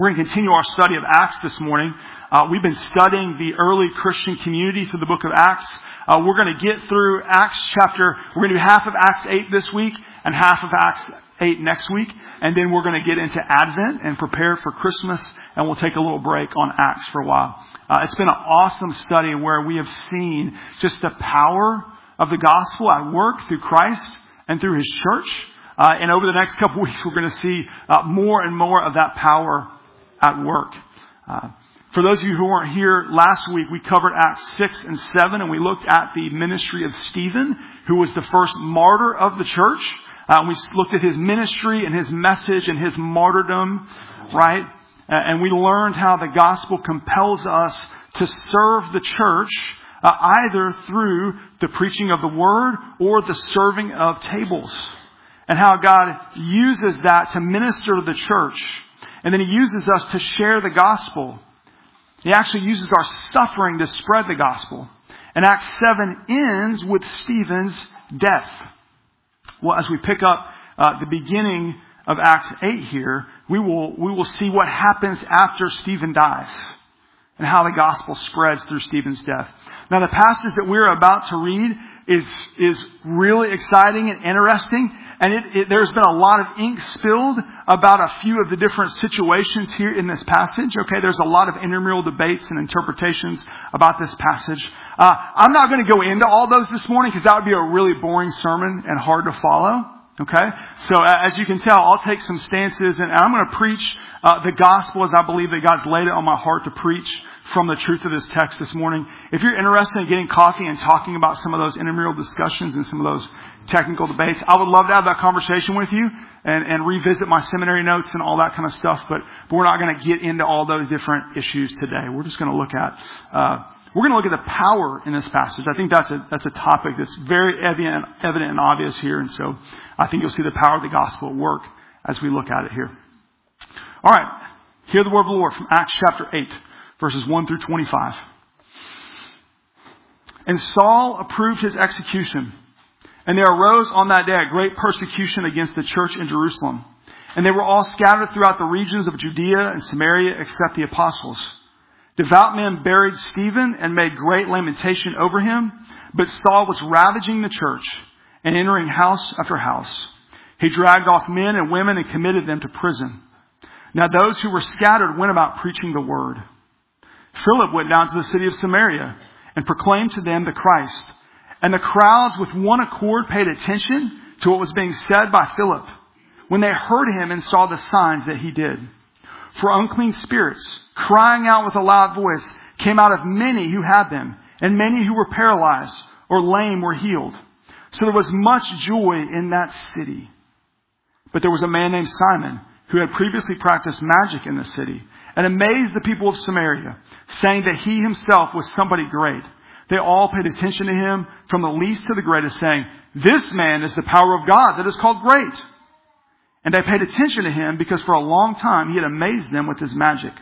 We're going to continue our study of Acts this morning. We've been studying the early Christian community through the book of Acts. We're going to get through we're going to do half of Acts 8 this week and half of Acts 8 next week. And then we're going to get into Advent and prepare for Christmas. And we'll take a little break on Acts for a while. It's been an awesome study where we have seen just the power of the gospel at work through Christ and through His church. And over the next couple of weeks, we're going to see more and more of that power at work. For those of you who weren't here last week, we covered Acts 6 and 7, and we looked at the ministry of Stephen, who was the first martyr of the church. We looked at his ministry and his message and his martyrdom, right? And we learned how the gospel compels us to serve the church either through the preaching of the word or the serving of tables. And how God uses that to minister to the church. And then He uses us to share the gospel. He actually uses our suffering to spread the gospel. And Acts 7 ends with Stephen's death. Well, as we pick up the beginning of Acts 8 here, we will see what happens after Stephen dies. And how the gospel spreads through Stephen's death. Now the passage that we're about to read is really exciting and interesting. And there's been a lot of ink spilled about a few of the different situations here in this passage. Okay, there's a lot of intramural debates and interpretations about this passage. I'm not going to go into all those this morning because that would be a really boring sermon and hard to follow. Okay, so as you can tell, I'll take some stances and I'm going to preach the gospel as I believe that God's laid it on my heart to preach from the truth of this text this morning. If you're interested in getting coffee and talking about some of those intramural discussions and some of those technical debates, I would love to have that conversation with you and revisit my seminary notes and all that kind of stuff. But we're not going to get into all those different issues today. We're just going to look at the power in this passage. I think that's a topic that's very evident and obvious here. And so I think you'll see the power of the gospel at work as we look at it here. All right. Hear the word of the Lord from Acts chapter 8, verses 1 through 25. And Saul approved his execution. And there arose on that day a great persecution against the church in Jerusalem. And they were all scattered throughout the regions of Judea and Samaria except the apostles. Devout men buried Stephen and made great lamentation over him. But Saul was ravaging the church and entering house after house. He dragged off men and women and committed them to prison. Now those who were scattered went about preaching the word. Philip went down to the city of Samaria and proclaimed to them the Christ. And the crowds with one accord paid attention to what was being said by Philip when they heard him and saw the signs that he did. For unclean spirits, crying out with a loud voice, came out of many who had them, and many who were paralyzed or lame were healed. So there was much joy in that city. But there was a man named Simon who had previously practiced magic in the city and amazed the people of Samaria, saying that he himself was somebody great. They all paid attention to him from the least to the greatest, saying, "This man is the power of God that is called great." And they paid attention to him because for a long time he had amazed them with his magic.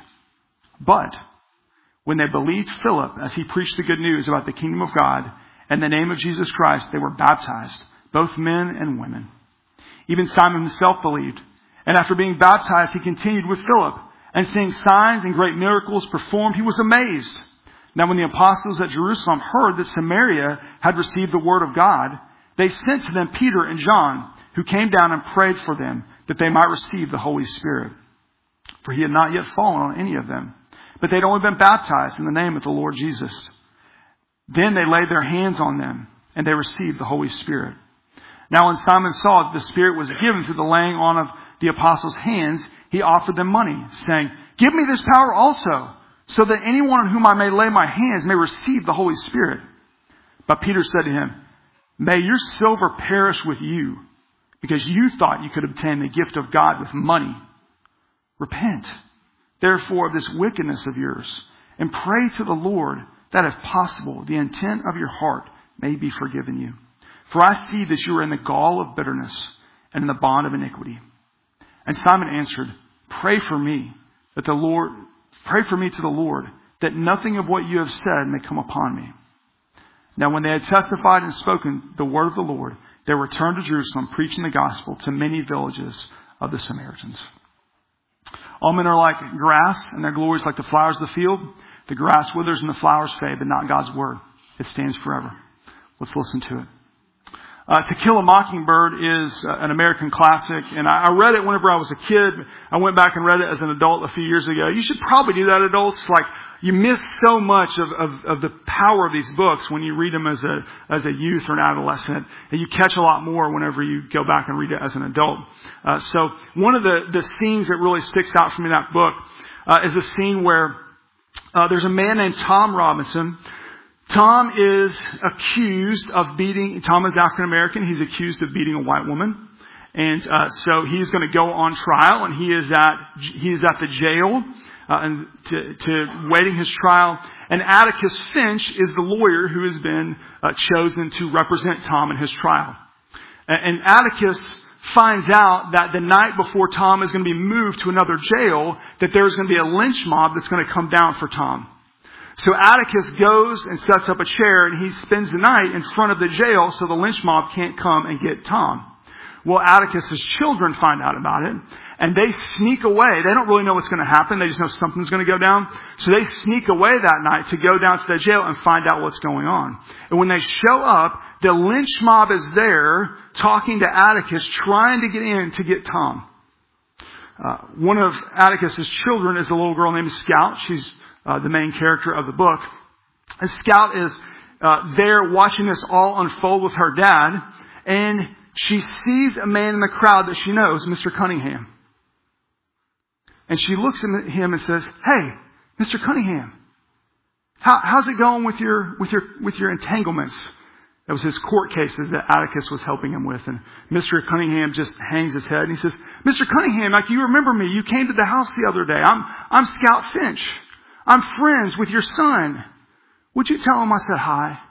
But when they believed Philip as he preached the good news about the kingdom of God and the name of Jesus Christ, they were baptized, both men and women. Even Simon himself believed. And after being baptized, he continued with Philip. And seeing signs and great miracles performed, he was amazed. Now when the apostles at Jerusalem heard that Samaria had received the word of God, they sent to them Peter and John, who came down and prayed for them that they might receive the Holy Spirit. For he had not yet fallen on any of them, but they'd only been baptized in the name of the Lord Jesus. Then they laid their hands on them, and they received the Holy Spirit. Now when Simon saw that the Spirit was given through the laying on of the apostles' hands, he offered them money, saying, "Give me this power also, so that anyone on whom I may lay my hands may receive the Holy Spirit." But Peter said to him, "May your silver perish with you, because you thought you could obtain the gift of God with money. Repent, therefore, of this wickedness of yours, and pray to the Lord that, if possible, the intent of your heart may be forgiven you. For I see that you are in the gall of bitterness and in the bond of iniquity." And Simon answered, Pray for me to the Lord, that nothing of what you have said may come upon me." Now when they had testified and spoken the word of the Lord, they returned to Jerusalem, preaching the gospel to many villages of the Samaritans. All men are like grass, and their glory is like the flowers of the field. The grass withers and the flowers fade, but not God's word. It stands forever. Let's listen to it. To Kill a Mockingbird is an American classic, and I read it whenever I was a kid. I went back and read it as an adult a few years ago. You should probably do that, adults. Like, you miss so much of the power of these books when you read them as a youth or an adolescent, and you catch a lot more whenever you go back and read it as an adult. So one of the scenes that really sticks out for me in that book is a scene where there's a man named Tom Robinson. Tom is accused of beating, Tom is African American, he's accused of beating a white woman. And so he's going to go on trial, and he is at the jail and to waiting his trial. And Atticus Finch is the lawyer who has been chosen to represent Tom in his trial. And Atticus finds out that the night before Tom is going to be moved to another jail, that there's going to be a lynch mob that's going to come down for Tom. So Atticus goes and sets up a chair, and he spends the night in front of the jail so the lynch mob can't come and get Tom. Well, Atticus's children find out about it, and they sneak away. They don't really know what's going to happen. They just know something's going to go down. So they sneak away that night to go down to the jail and find out what's going on. And when they show up, the lynch mob is there talking to Atticus, trying to get in to get Tom. One of Atticus's children is a little girl named Scout. She's the main character of the book. And Scout is there watching this all unfold with her dad, and she sees a man in the crowd that she knows, Mr. Cunningham. And she looks at him and says, "Hey, Mr. Cunningham, how's it going with your entanglements?" That was his court cases that Atticus was helping him with. And Mr. Cunningham just hangs his head and he says, "Mr. Cunningham, like, you remember me. You came to the house the other day. I'm Scout Finch. I'm friends with your son. Would you tell him I said hi?"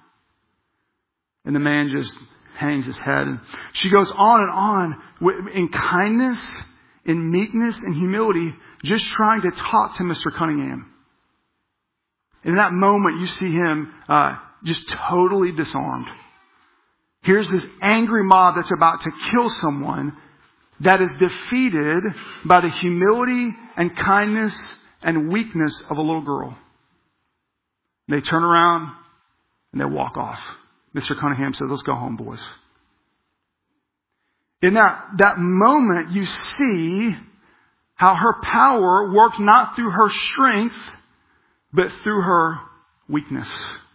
And the man just hangs his head. And she goes on and on in kindness, in meekness, and humility, just trying to talk to Mr. Cunningham. In that moment, you see him just totally disarmed. Here's this angry mob that's about to kill someone that is defeated by the humility and kindness and weakness of a little girl. They turn around and they walk off. Mr. Cunningham says, "Let's go home, boys." In that moment, you see how her power worked not through her strength, but through her weakness.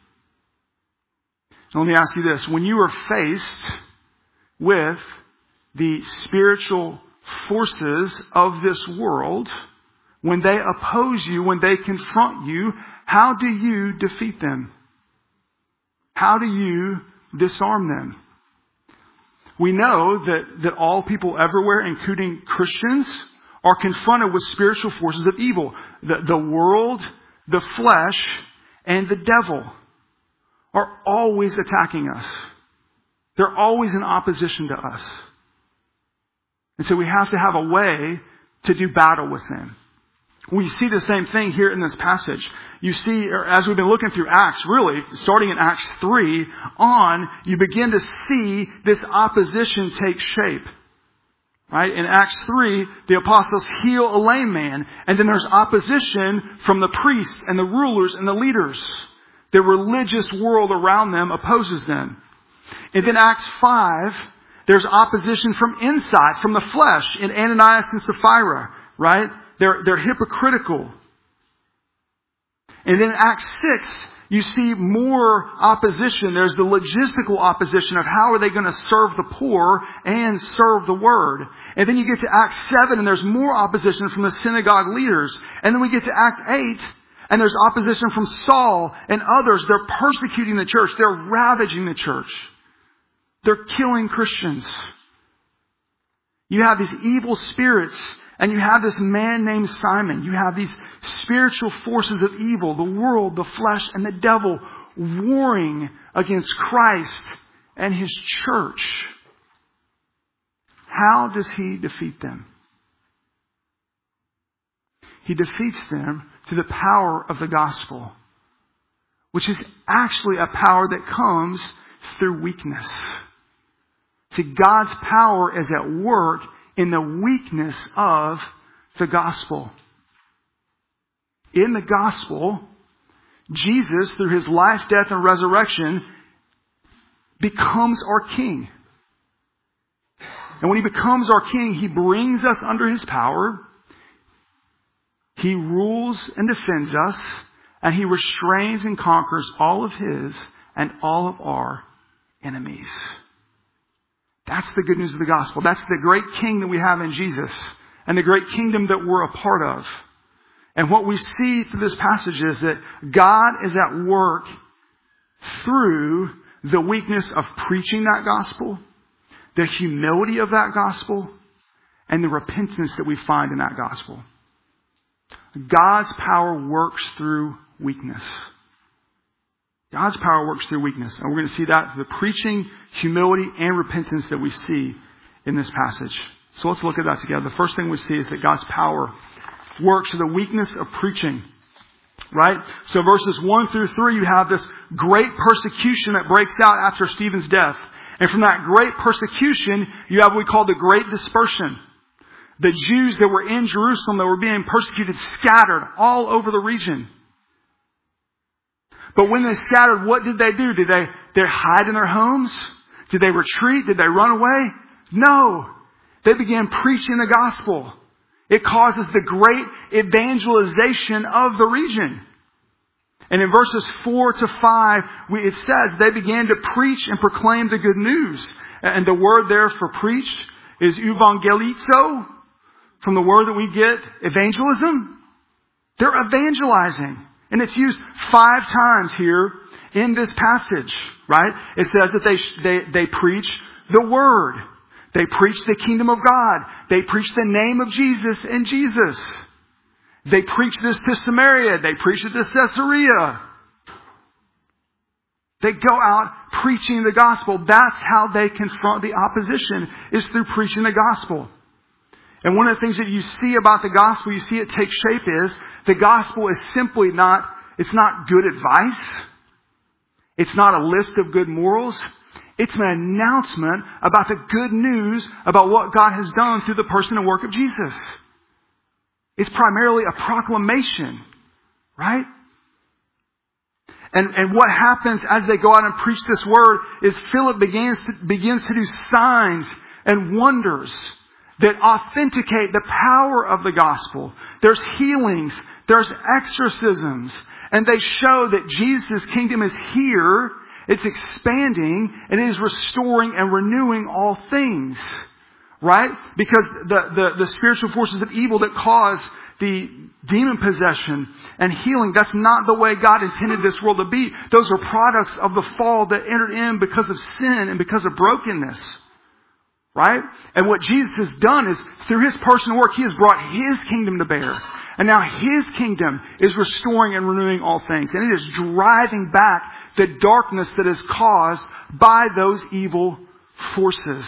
Now, let me ask you this. When you are faced with the spiritual forces of this world, when they oppose you, when they confront you, how do you defeat them? How do you disarm them? We know that all people everywhere, including Christians, are confronted with spiritual forces of evil. The world, the flesh, and the devil are always attacking us. They're always in opposition to us. And so we have to have a way to do battle with them. We see the same thing here in this passage. You see, as we've been looking through Acts, really, starting in Acts 3 on, you begin to see this opposition take shape. Right? In Acts 3, the apostles heal a lame man, and then there's opposition from the priests and the rulers and the leaders. The religious world around them opposes them. And then Acts 5, there's opposition from inside, from the flesh, in Ananias and Sapphira. Right? They're hypocritical. And then Acts 6, you see more opposition. There's the logistical opposition of how are they going to serve the poor and serve the word. And then you get to Acts 7 and there's more opposition from the synagogue leaders. And then we get to Act 8 and there's opposition from Saul and others. They're persecuting the church. They're ravaging the church. They're killing Christians. You have these evil spirits. And you have this man named Simon. You have these spiritual forces of evil, the world, the flesh, and the devil warring against Christ and His church. How does He defeat them? He defeats them through the power of the gospel, which is actually a power that comes through weakness. See, God's power is at work in the weakness of the gospel. in the gospel, Jesus, through his life, death, and resurrection, becomes our king. And when he becomes our king, he brings us under his power. He rules and defends us. And he restrains and conquers all of his and all of our enemies. That's the good news of the gospel. That's the great king that we have in Jesus. And the great kingdom that we're a part of. And what we see through this passage is that God is at work through the weakness of preaching that gospel, the humility of that gospel, and the repentance that we find in that gospel. God's power works through weakness. God's power works through weakness. And we're going to see that through the preaching, humility, and repentance that we see in this passage. So let's look at that together. The first thing we see is that God's power works through the weakness of preaching. Right? So verses 1 through 3, you have this great persecution that breaks out after Stephen's death. And from that great persecution, you have what we call the Great Dispersion. The Jews that were in Jerusalem that were being persecuted scattered all over the region. But when they scattered, what did they do? Did they hide in their homes? Did they retreat? Did they run away? No. They began preaching the gospel. It causes the great evangelization of the region. And in verses 4 to 5, it says they began to preach and proclaim the good news. And the word there for preach is evangelizo, from the word that we get evangelism. They're evangelizing. And it's used 5 times here in this passage, right? It says that they preach the word. They preach the kingdom of God. They preach the name of Jesus and Jesus. They preach this to Samaria. They preach it to Caesarea. They go out preaching the gospel. That's how they confront the opposition, is through preaching the gospel. And one of the things that you see about the gospel, you see it take shape, is the gospel is simply not, it's not good advice. It's not a list of good morals. It's an announcement about the good news about what God has done through the person and work of Jesus. It's primarily a proclamation, right? And what happens as they go out and preach this word is Philip begins to do signs and wonders that authenticate the power of the gospel. There's healings, there's exorcisms, and they show that Jesus' kingdom is here. It's expanding, and it is restoring and renewing all things. Right? Because the spiritual forces of evil that cause the demon possession and healing, that's not the way God intended this world to be. Those are products of the fall that entered in because of sin and because of brokenness. Right? And what Jesus has done is, through his personal work, he has brought his kingdom to bear. And now his kingdom is restoring and renewing all things. And it is driving back the darkness that is caused by those evil forces.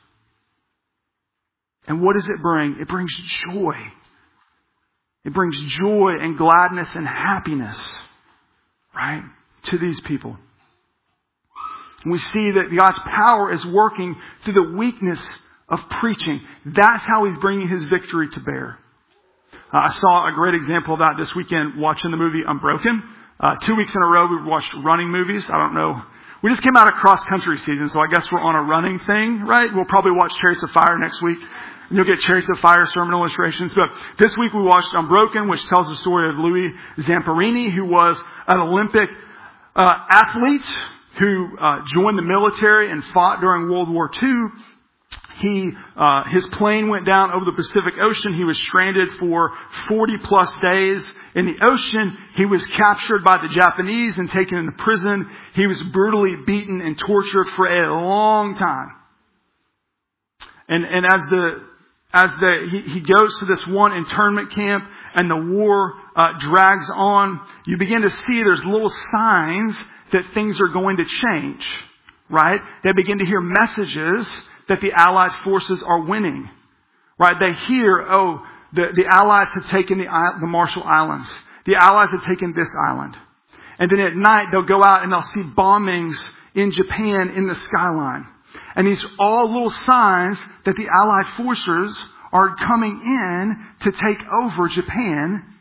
And what does it bring? It brings joy. It brings joy and gladness and happiness, right, to these people. And we see that God's power is working through the weakness of preaching. That's how he's bringing his victory to bear. I saw a great example of that this weekend watching the movie Unbroken. 2 weeks in a row we've watched running movies. I don't know. We just came out of cross-country season, so I guess we're on a running thing, right? We'll probably watch Chariots of Fire next week. And you'll get Chariots of Fire sermon illustrations. But this week we watched Unbroken, which tells the story of Louis Zamperini, who was an Olympic athlete who joined the military and fought during World War II. His plane went down over the Pacific Ocean. He was stranded for 40 plus days in the ocean. He was captured by the Japanese and taken into prison. He was brutally beaten and tortured for a long time. And as he goes to this one internment camp and the war drags on, you begin to see there's little signs that things are going to change, right? They begin to hear messages that the Allied forces are winning, right? They hear, the Allies have taken the Marshall Islands. The Allies have taken this island. And then at night they'll go out and they'll see bombings in Japan in the skyline. And these are all little signs that the Allied forces are coming in to take over Japan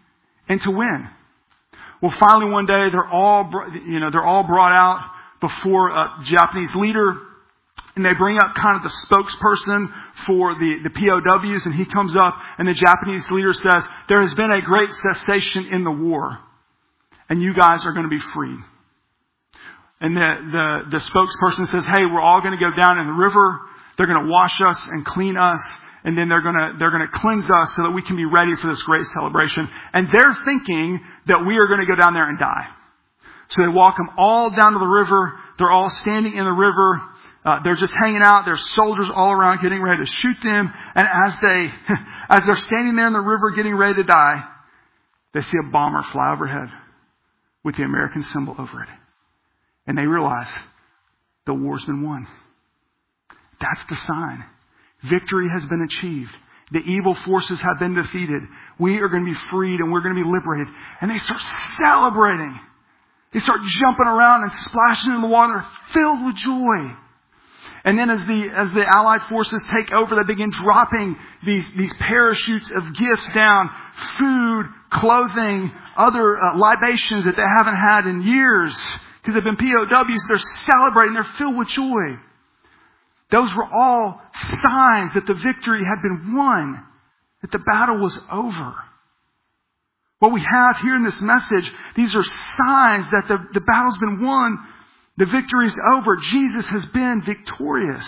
and to win. Well, finally one day they're all brought out before a Japanese leader, and they bring up kind of the spokesperson for the POWs, and he comes up and the Japanese leader says, there has been a great cessation in the war, and you guys are going to be freed. And the spokesperson says, hey, we're all going to go down in the river. They're going to wash us and clean us. And then they're going to cleanse us so that we can be ready for this great celebration. And they're thinking that we are going to go down there and die. So they walk them all down to the river. They're all standing in the river. They're just hanging out. There's soldiers all around getting ready to shoot them. And as they're standing there in the river getting ready to die, they see a bomber fly overhead with the American symbol over it. And they realize the war's been won. That's the sign. Victory has been achieved. The evil forces have been defeated. We are going to be freed and we're going to be liberated. And they start celebrating. They start jumping around and splashing in the water, filled with joy. And then as the Allied forces take over, they begin dropping these parachutes of gifts down. Food, clothing, other libations that they haven't had in years. Because they've been POWs. They're celebrating. They're filled with joy. Those were all signs that the victory had been won. That the battle was over. What we have here in this message, these are signs that the battle's been won. The victory's over. Jesus has been victorious.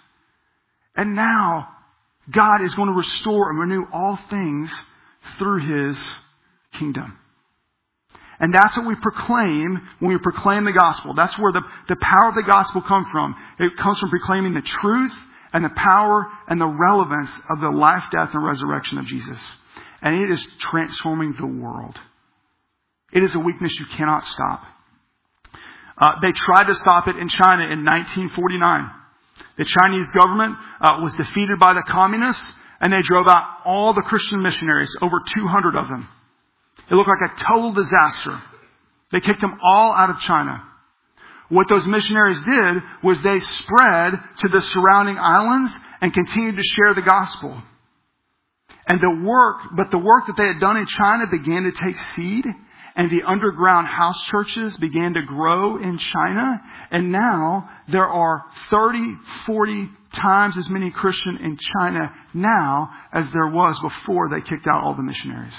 And now, God is going to restore and renew all things through His kingdom. And that's what we proclaim when we proclaim the gospel. That's where the power of the gospel comes from. It comes from proclaiming the truth and the power and the relevance of the life, death, and resurrection of Jesus. And it is transforming the world. It is a weakness you cannot stop. They tried to stop it in China in 1949. The Chinese government was defeated by the communists, and they drove out all the Christian missionaries, over 200 of them. It looked like a total disaster. They kicked them all out of China. What those missionaries did was they spread to the surrounding islands and continued to share the gospel. And the work that they had done in China began to take seed, and the underground house churches began to grow in China. And now there are 30, 40 times as many Christians in China now as there was before they kicked out all the missionaries.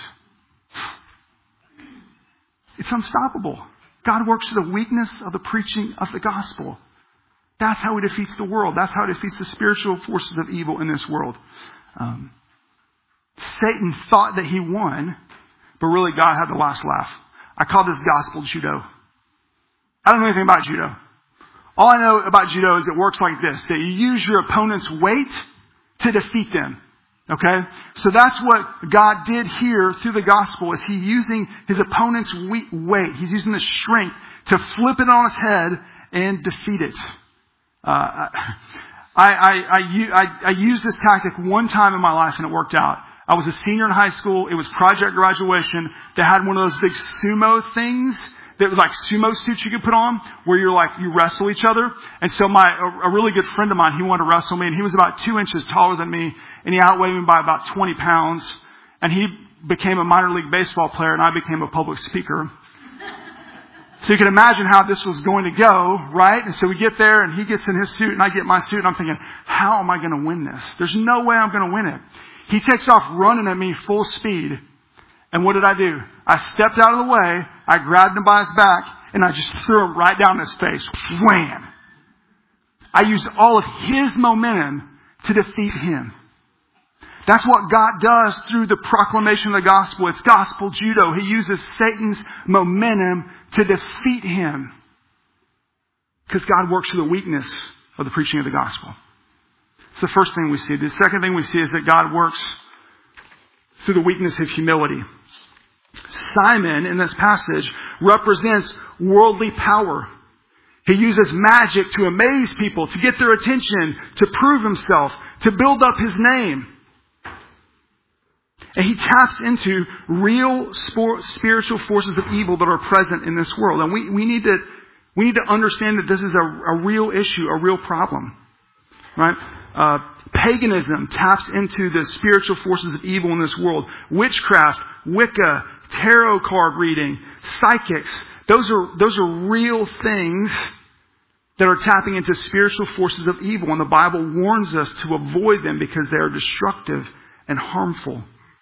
It's unstoppable. God works through the weakness of the preaching of the gospel. That's how He defeats the world. That's how He defeats the spiritual forces of evil in this world. Satan thought that he won, but really God had the last laugh. I call this gospel judo. I don't know anything about judo. All I know about judo is it works like this, that you use your opponent's weight to defeat them. Okay? So that's what God did here through the gospel, is He's using His opponent's weight. He's using the strength to flip it on its head and defeat it. I used this tactic one time in my life and it worked out. I was a senior in high school. It was project graduation. They had one of those big sumo things that was like sumo suits you could put on, where you wrestle each other. And so a really good friend of mine, he wanted to wrestle me, and he was about 2 inches taller than me, and he outweighed me by about 20 pounds. And he became a minor league baseball player, and I became a public speaker. So you can imagine how this was going to go, right? And so we get there, and he gets in his suit, and I get my suit, and I'm thinking, how am I going to win this? There's no way I'm going to win it. He takes off running at me full speed. And what did I do? I stepped out of the way, I grabbed him by his back, and I just threw him right down his face. Wham! I used all of his momentum to defeat him. That's what God does through the proclamation of the gospel. It's gospel judo. He uses Satan's momentum to defeat him. Because God works through the weakness of the preaching of the gospel. It's the first thing we see. The second thing we see is that God works through the weakness of humility. Simon, in this passage, represents worldly power. He uses magic to amaze people, to get their attention, to prove himself, to build up his name. And he taps into real spiritual forces of evil that are present in this world. And we need to understand that this is a real issue, a real problem. Right? Paganism taps into the spiritual forces of evil in this world. Witchcraft, Wicca, tarot card reading, psychics. Those are real things that are tapping into spiritual forces of evil. And the Bible warns us to avoid them because they are destructive and harmful.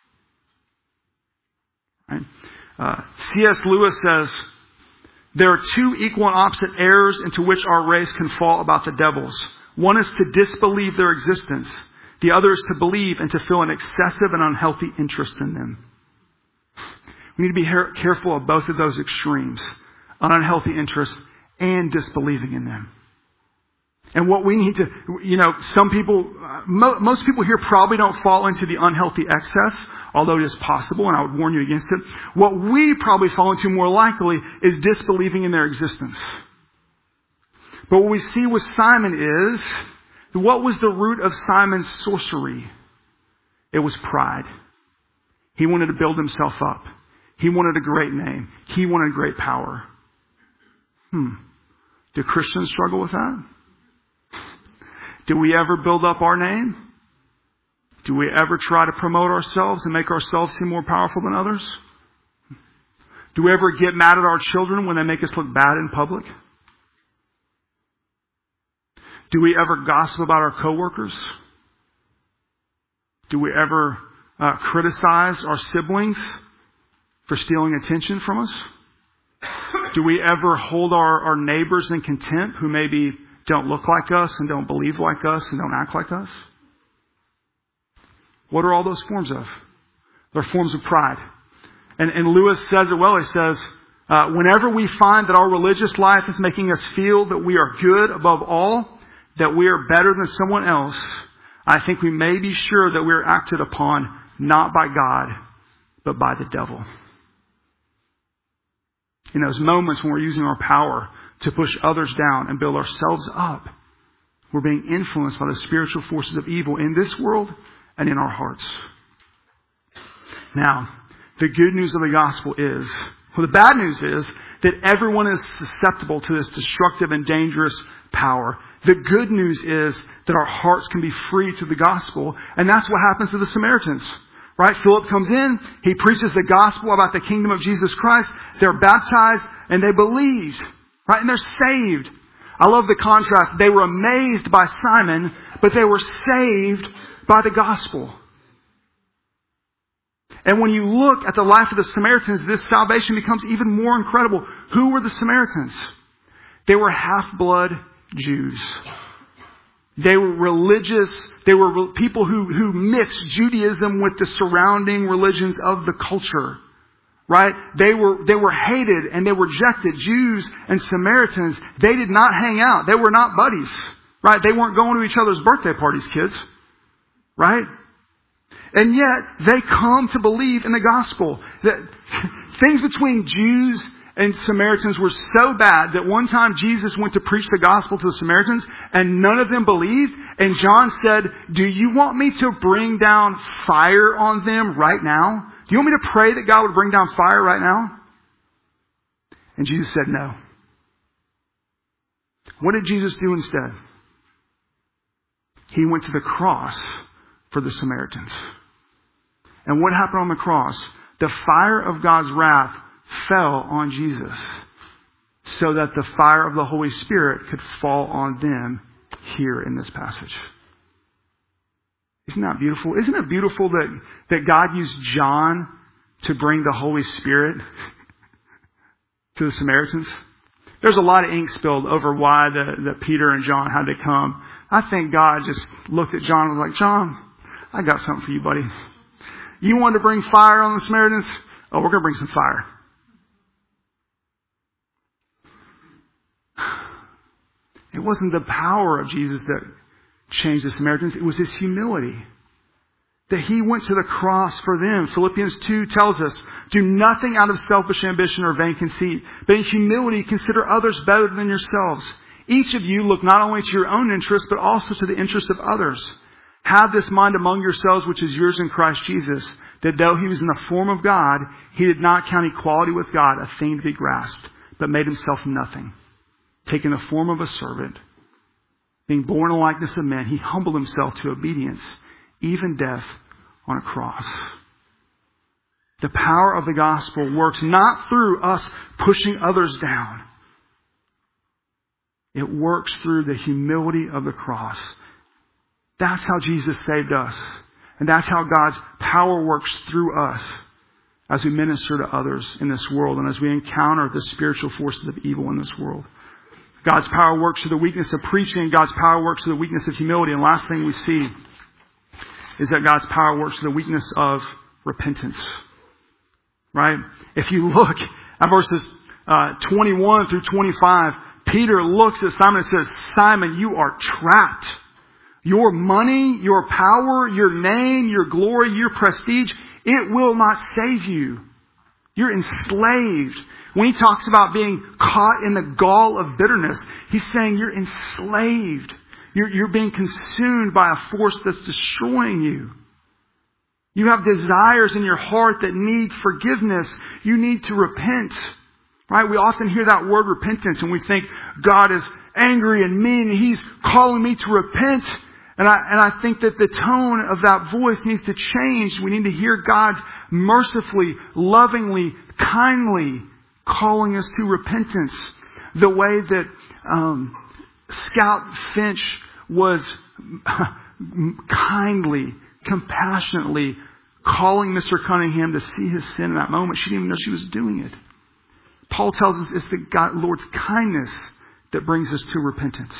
Right? C.S. Lewis says, there are two equal and opposite errors into which our race can fall about the devils. One is to disbelieve their existence. The other is to believe and to feel an excessive and unhealthy interest in them. We need to be careful of both of those extremes, an unhealthy interest and disbelieving in them. And what we need to, some people, most people here probably don't fall into the unhealthy excess, although it is possible, and I would warn you against it. What we probably fall into more likely is disbelieving in their existence. But what we see with Simon is, what was the root of Simon's sorcery? It was pride. He wanted to build himself up. He wanted a great name. He wanted great power. Do Christians struggle with that? Do we ever build up our name? Do we ever try to promote ourselves and make ourselves seem more powerful than others? Do we ever get mad at our children when they make us look bad in public? Do we ever gossip about our coworkers? Do we ever criticize our siblings for stealing attention from us? Do we ever hold our neighbors in contempt who maybe don't look like us and don't believe like us and don't act like us? What are all those forms of? They're forms of pride. And Lewis says it well. He says, whenever we find that our religious life is making us feel that we are good above all, that we are better than someone else, I think we may be sure that we are acted upon not by God, but by the devil. In those moments when we're using our power to push others down and build ourselves up, we're being influenced by the spiritual forces of evil in this world and in our hearts. Now, the good news of the gospel is, the bad news is that everyone is susceptible to this destructive and dangerous power. The good news is that our hearts can be free to the gospel, and that's what happens to the Samaritans. Right? Philip comes in, he preaches the gospel about the kingdom of Jesus Christ. They're baptized and they believe. Right? And they're saved. I love the contrast. They were amazed by Simon, but they were saved by the gospel. And when you look at the life of the Samaritans, this salvation becomes even more incredible. Who were the Samaritans? They were half-blood Jews. They were religious. They were people who mixed Judaism with the surrounding religions of the culture. Right? They were hated and they were rejected. Jews and Samaritans, they did not hang out. They were not buddies. Right? They weren't going to each other's birthday parties, kids. Right? And yet, they come to believe in the gospel. That things between Jews and Samaritans were so bad that one time Jesus went to preach the gospel to the Samaritans and none of them believed. And John said, do you want me to bring down fire on them right now? Do you want me to pray that God would bring down fire right now? And Jesus said no. What did Jesus do instead? He went to the cross for the Samaritans. And what happened on the cross? The fire of God's wrath fell on Jesus so that the fire of the Holy Spirit could fall on them here in this passage. Isn't that beautiful? Isn't it beautiful that God used John to bring the Holy Spirit to the Samaritans? There's a lot of ink spilled over why the Peter and John had to come. I think God just looked at John and was like, John, I got something for you, buddy. You wanted to bring fire on the Samaritans? Oh, we're going to bring some fire. It wasn't the power of Jesus that changed the Samaritans. It was His humility. That He went to the cross for them. Philippians 2 tells us, do nothing out of selfish ambition or vain conceit, but in humility consider others better than yourselves. Each of you look not only to your own interests, but also to the interests of others. Have this mind among yourselves, which is yours in Christ Jesus, that though He was in the form of God, He did not count equality with God a thing to be grasped, but made Himself nothing, taking the form of a servant. Being born in the likeness of men, He humbled Himself to obedience, even death on a cross. The power of the gospel works not through us pushing others down. It works through the humility of the cross. That's how Jesus saved us. And that's how God's power works through us as we minister to others in this world and as we encounter the spiritual forces of evil in this world. God's power works through the weakness of preaching. God's power works through the weakness of humility. And last thing we see is that God's power works through the weakness of repentance. Right? If you look at verses 21 through 25, Peter looks at Simon and says, Simon, you are trapped. Your money, your power, your name, your glory, your prestige, it will not save you. You're enslaved. When he talks about being caught in the gall of bitterness, he's saying you're enslaved. You're being consumed by a force that's destroying you. You have desires in your heart that need forgiveness. You need to repent. Right? We often hear that word repentance and we think God is angry and mean and He's calling me to repent. And I think that the tone of that voice needs to change. We need to hear God mercifully, lovingly, kindly calling us to repentance. The way that Scout Finch was kindly, compassionately calling Mr. Cunningham to see his sin in that moment. She didn't even know she was doing it. Paul tells us it's the Lord's kindness that brings us to repentance.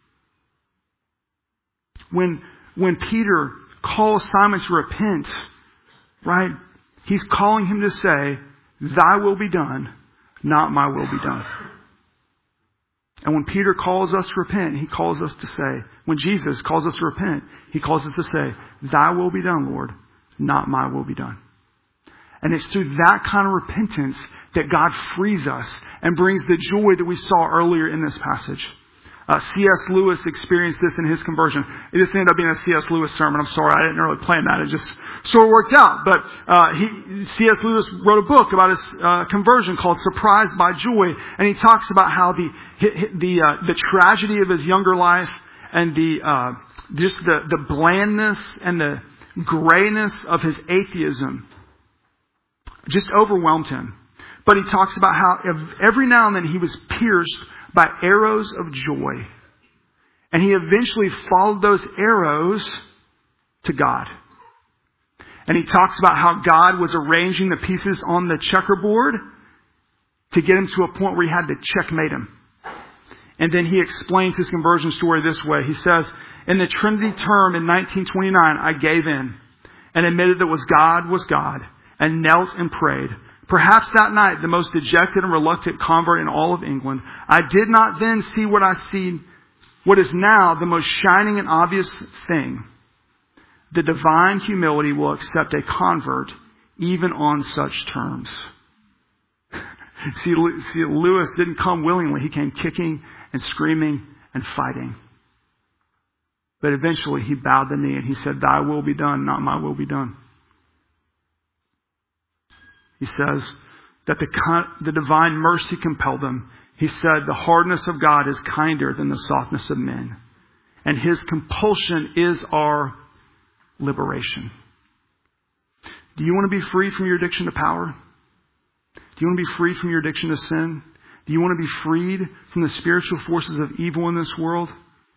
When Peter calls Simon to repent, right, he's calling him to say, thy will be done, not my will be done. And when Peter calls us to repent, he calls us to say, when Jesus calls us to repent, he calls us to say, thy will be done, Lord, not my will be done. And it's through that kind of repentance that God frees us and brings the joy that we saw earlier in this passage. C.S. Lewis experienced this in his conversion. It just ended up being a C.S. Lewis sermon. I'm sorry, I didn't really plan that. It just sort of worked out. But C.S. Lewis wrote a book about his conversion called Surprised by Joy. And he talks about how the tragedy of his younger life and the blandness and the grayness of his atheism just overwhelmed him. But he talks about how every now and then he was pierced by arrows of joy. And he eventually followed those arrows to God. And he talks about how God was arranging the pieces on the checkerboard to get him to a point where he had to checkmate him. And then he explains his conversion story this way. He says, in the Trinity term in 1929, I gave in and admitted that was God, and knelt and prayed. Perhaps that night, the most dejected and reluctant convert in all of England, I did not then see what is now the most shining and obvious thing. The divine humility will accept a convert even on such terms. See, Lewis didn't come willingly. He came kicking and screaming and fighting. But eventually he bowed the knee and he said, thy will be done, not my will be done. He says that the divine mercy compelled him. He said the hardness of God is kinder than the softness of men. And His compulsion is our liberation. Do you want to be free from your addiction to power? Do you want to be freed from your addiction to sin? Do you want to be freed from the spiritual forces of evil in this world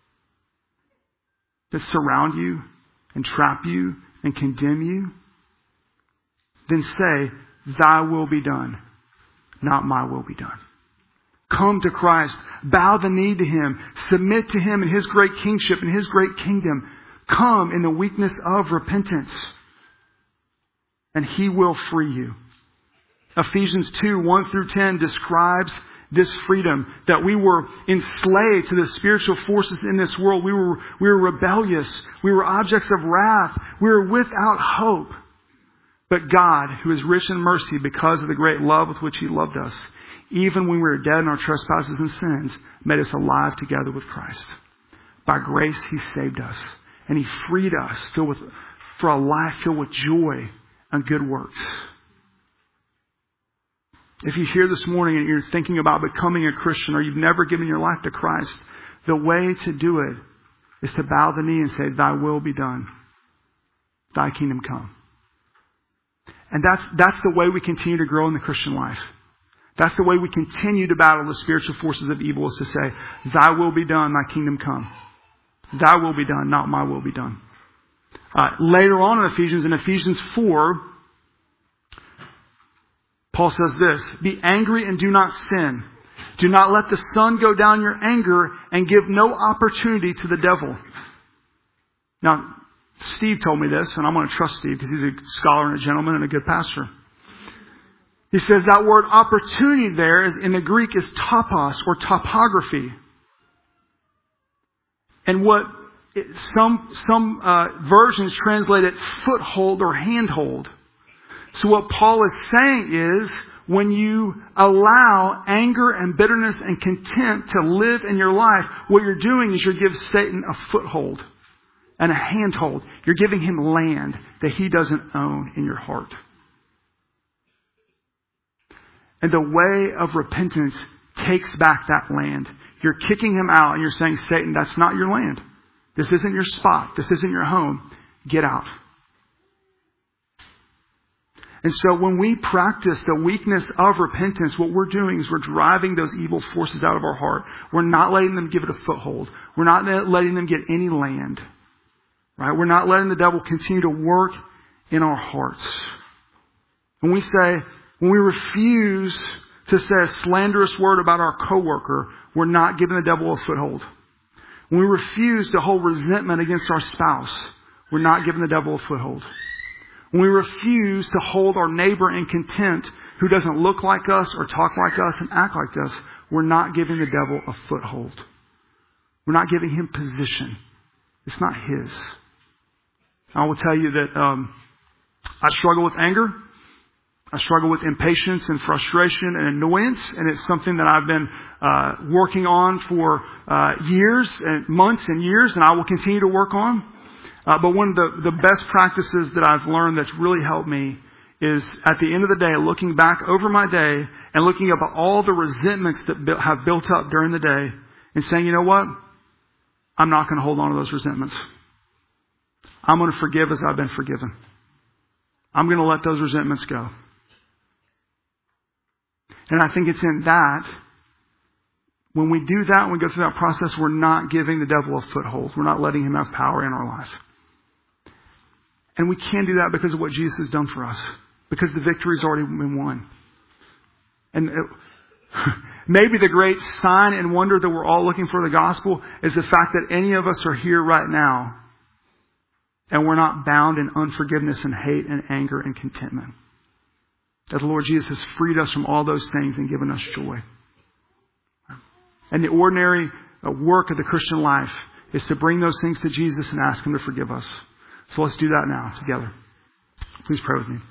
that surround you and trap you and condemn you? Then say, thy will be done, not my will be done. Come to Christ. Bow the knee to Him. Submit to Him in His great kingship and His great kingdom. Come in the weakness of repentance. And He will free you. Ephesians 2:1-10 describes this freedom, that we were enslaved to the spiritual forces in this world. We were rebellious. We were objects of wrath. We were without hope. But God, who is rich in mercy because of the great love with which He loved us, even when we were dead in our trespasses and sins, made us alive together with Christ. By grace He saved us. And He freed us for a life filled with joy and good works. If you're here this morning and you're thinking about becoming a Christian, or you've never given your life to Christ, the way to do it is to bow the knee and say, thy will be done. Thy kingdom come. And that's the way we continue to grow in the Christian life. That's the way we continue to battle the spiritual forces of evil, is to say, thy will be done, thy kingdom come. Thy will be done, not my will be done. Later on in Ephesians 4, Paul says this, be angry and do not sin. Do not let the sun go down your anger and give no opportunity to the devil. Now, Steve told me this, and I'm going to trust Steve because he's a scholar and a gentleman and a good pastor. He says that word opportunity there is in the Greek is topos or topography. And what some versions translate it foothold or handhold. So what Paul is saying is when you allow anger and bitterness and contempt to live in your life, what you're doing is you give Satan a foothold and a handhold. You're giving him land that he doesn't own in your heart. And the way of repentance takes back that land. You're kicking him out and you're saying, Satan, that's not your land. This isn't your spot. This isn't your home. Get out. And so when we practice the weakness of repentance, what we're doing is we're driving those evil forces out of our heart. We're not letting them give it a foothold. We're not letting them get any land. Right? We're not letting the devil continue to work in our hearts. When we refuse to say a slanderous word about our coworker, we're not giving the devil a foothold. When we refuse to hold resentment against our spouse, we're not giving the devil a foothold. When we refuse to hold our neighbor in contempt who doesn't look like us or talk like us and act like us, we're not giving the devil a foothold. We're not giving him position. It's not his. I will tell you that I struggle with anger. I struggle with impatience and frustration and annoyance, and it's something that I've been working on for years and months and years, and I will continue to work on. But one of the best practices that I've learned that's really helped me is at the end of the day, looking back over my day and looking up at all the resentments that have built up during the day and saying, you know what? I'm not going to hold on to those resentments. I'm going to forgive as I've been forgiven. I'm going to let those resentments go. And I think it's in that, when we do that, when we go through that process, we're not giving the devil a foothold. We're not letting him have power in our life. And we can do that because of what Jesus has done for us. Because the victory's already been won. And maybe the great sign and wonder that we're all looking for the gospel is the fact that any of us are here right now and we're not bound in unforgiveness and hate and anger and contentment. That the Lord Jesus has freed us from all those things and given us joy. And the ordinary work of the Christian life is to bring those things to Jesus and ask him to forgive us. So let's do that now together. Please pray with me.